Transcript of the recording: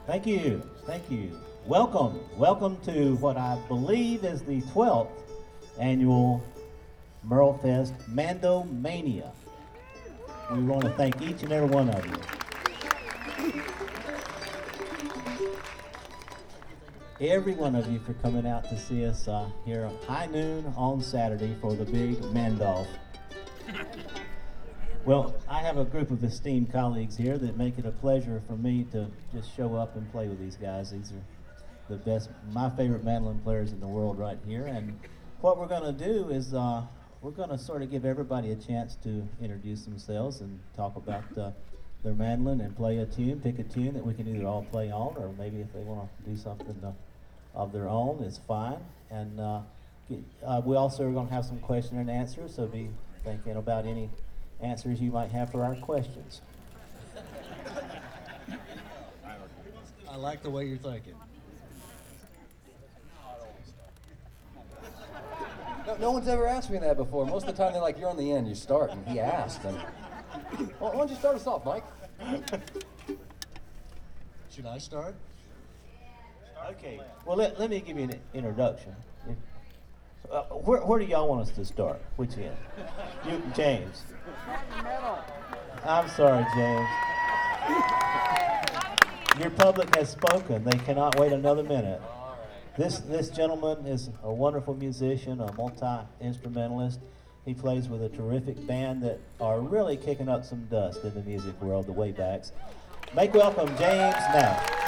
Thank you. Thank you. Welcome. Welcome to what I believe is the 12th annual Merle Fest Mando Mania. We want to thank each and every one of you. Every one of you for coming out to see us here at high noon on Saturday for the big Mandolph. Well, I have a group of esteemed colleagues here that make it a pleasure for me to just show up and play with these guys. These are the best, my favorite mandolin players in the world right here. And what we're going to do is we're going to sort of give everybody a chance to introduce themselves and talk about their mandolin and play a tune, pick a tune that we can either all play on, or maybe if they want to do something of their own, it's fine. And we also are going to have some question and answers, so be thinking about any answers you might have for our questions. I like the way you're thinking. No one's ever asked me that before. Most of the time they're like, you're on the end, you start, and he asked. And why don't you start us off, Mike? Should I start? Okay, well let me give you an introduction. Where do y'all want us to start? Which end? You, James. I'm sorry, James. Your public has spoken. They cannot wait another minute. This gentleman is a wonderful musician, a multi-instrumentalist. He plays with a terrific band that are really kicking up some dust in the music world, the Waybacks. Make welcome James Knapp.